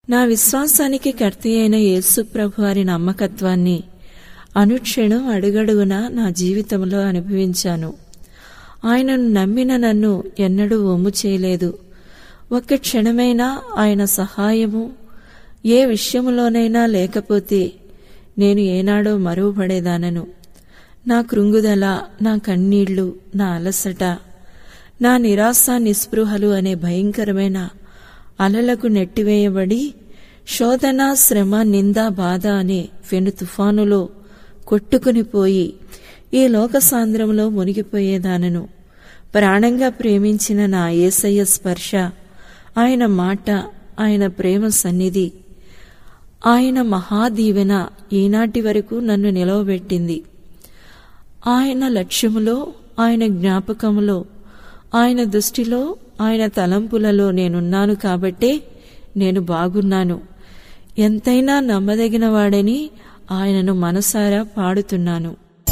నా విశ్వాసానికి కర్త అయిన యేసు ప్రభు వారి నమ్మకత్వాన్ని అనుక్షణం అడుగడుగునా నా జీవితంలో అనుభవించాను. ఆయనను నమ్మిన నన్ను ఎన్నడూ ఒమ్ము చేయలేదు. ఒక్క క్షణమైనా ఆయన సహాయము ఏ విషయములోనైనా లేకపోతే నేను ఏనాడో మరువబడేదానను. నా కృంగుదల, నా కన్నీళ్లు, నా అలసట, నా నిరాశ నిస్పృహలు అనే భయంకరమైన అలలకు నెట్టివేయబడి శోధన, శ్రమ, నింద, బాధ అనే పెను తుఫానులో కొట్టుకునిపోయి ఈ లోక సాంద్రంలో మునిగిపోయేదానను. ప్రాణంగా ప్రేమించిన నా యేసయ్య స్పర్శ, ఆయన మాట, ఆయన ప్రేమ సన్నిధి, ఆయన మహాదీవెన ఈనాటి వరకు నన్ను నిలవబెట్టింది. ఆయన లక్ష్యములో, ఆయన జ్ఞాపకములో, ఆయన దృష్టిలో, ఆయన తలంపులలో నేనున్నాను కాబట్టే నేను బాగున్నాను. ఎంతైనా నమ్మదగిన వాడని ఆయనను మనసారా పాడుతున్నాను.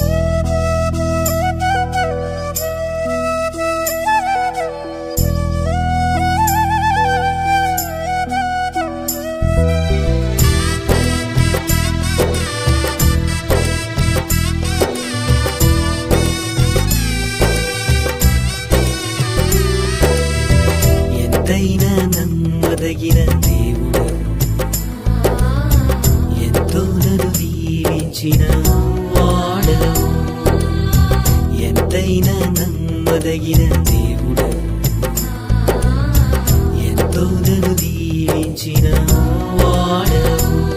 ఎంతైనా నమ్మదగిన దేవుడు, ఎంతో నన్ను దీవించిన వాడవు. ఎంతైనా నమ్మదగిన దేవుడు, ఎంతో నన్ను దీవించిన వాడవు.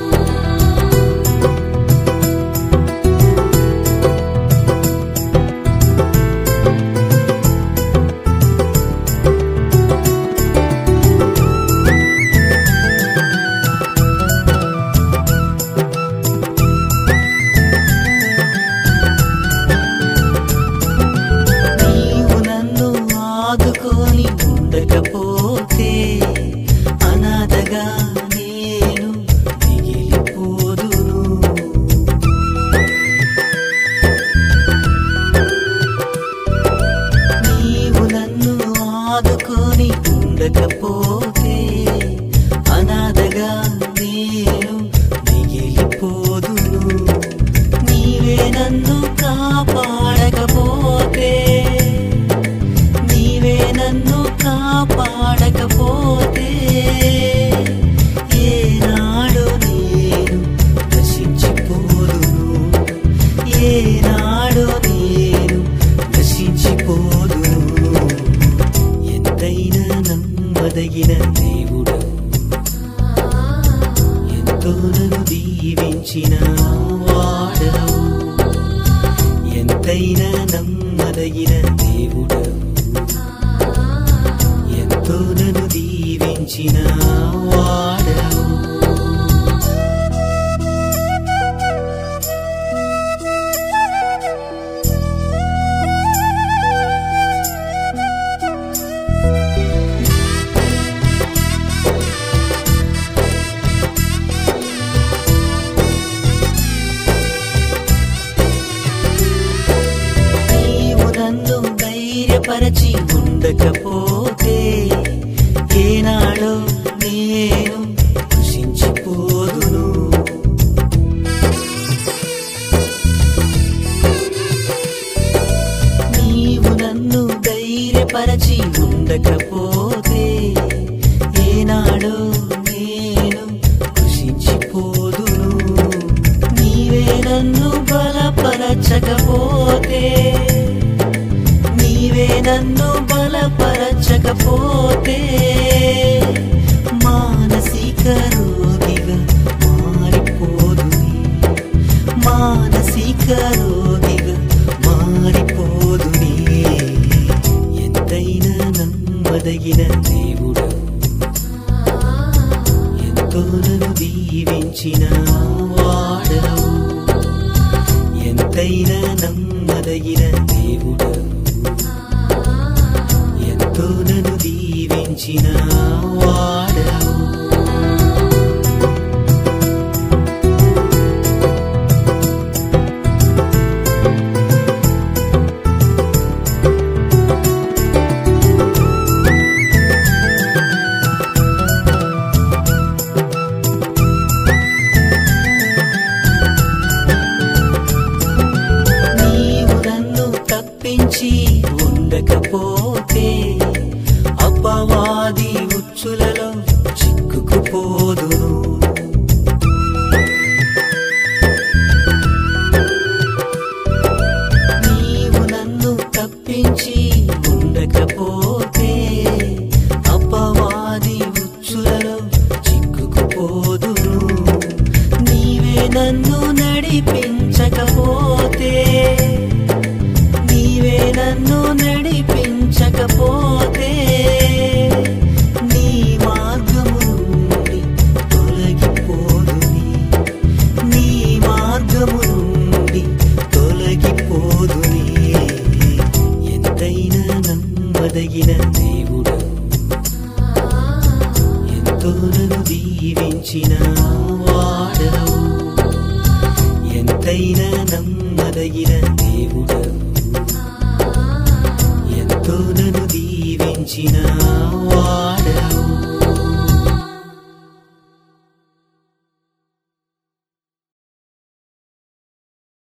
ఉండకపోతే అనాథగా నేను మిగిలిపోదును. నీవు నన్ను ఆదుకొని ఉండకపోతే అనాథగా నేను మిగిలిపోదును. నీవే నన్ను కాపాడకపోతే, నన్ను కాపాడకపోతే ఏనాడు నేను నశించిపోదును. ఏనాడు నేను నశించిపోదును. ఎంతైనా నమ్మదగిన దేవుడు, ఎంతో నన్ను దీవించిన వాడవు. ఎంతైనా నమ్మదగిన దేవుడు, ఎంతో నన్ను దీవించిన వాడవు. నీవు నన్ను ధైర్యపరచి ఉండకపోతే ఏనాడో నేను కృషించిపోదును. నీవు నన్ను ధైర్యపరచి ఉండకపోతే ఏనాడో నేను కృషించిపోదును. నీవే నన్ను బలపరచకపోతే, నీవే నన్ను బలపరచకపోతే మానసిక రోగిగా మారిపోదుని. మానసిక రోగిగా మారిపోదుని. ఎంతైనా నమ్మదగిన దేవుడు, ఎంతో నన్ను దీవించిన వాడవు. ఎంతైనా నమ్మదగిన దేవుడు, ఎంతో నన్ను దీవించిన వాడవు. నన్ను నడిపించకపోతే, నీవే నన్ను నడిపించకపోతే, నీ మార్గము నుండి తొలగిపోదుని, నీ మార్గము నుండి తొలగిపోదుని. ఎంతైనా నమ్మదగిన దేవుడవు, ఎంతో నన్ను దీవించిన వాడవు, ఎంతైనా నమ్మదగిన దేవుడవు, ఎంతో నన్ను దీవించిన వాడవు.